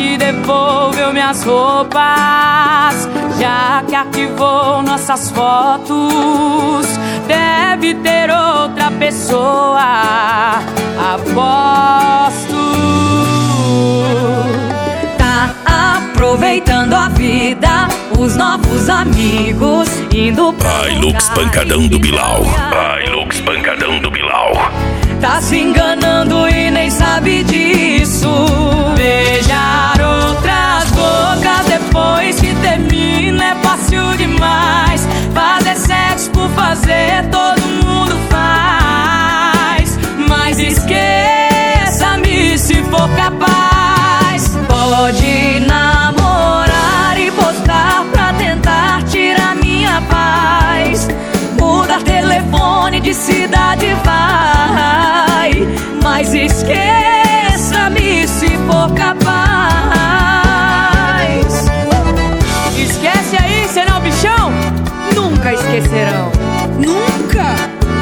te devolveu minhas roupas, já que arquivou nossas fotos. Deve ter outra pessoa, aposto. Tá aproveitando a vida, os novos amigos, indo pra Hilux pancadão do Bilal. Hilux pancadão do Bilal. Tá se enganando e nem sabe disso. Beijar outras bocas depois que termina é fácil demais. Fazer sexo por fazer todo mundo faz. Mas esqueça-me se for capaz. Pode namorar e postar pra tentar tirar minha paz. Mudar telefone de cidade vai, mas esqueça-me se for capaz. Esquece aí, senão bichão nunca esquecerão. Nunca.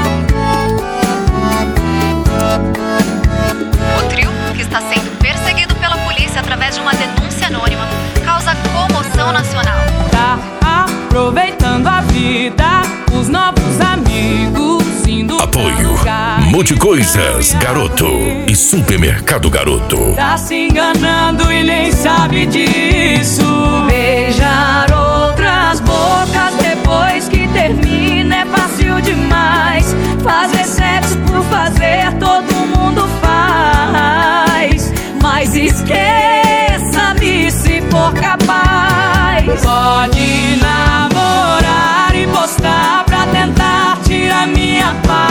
O trio, que está sendo perseguido pela polícia através de uma denúncia anônima, causa comoção nacional. Tá aproveitando a vida, os novos amigos, indo Apoio Multicoisas Garoto e Supermercado Garoto. tá se enganando e nem sabe disso. Beijar outras bocas depois que termina é fácil demais. Fazer sexo por fazer todo mundo faz, mas esqueça-me se for capaz. Pode namorar e postar pra tentar tirar minha paz.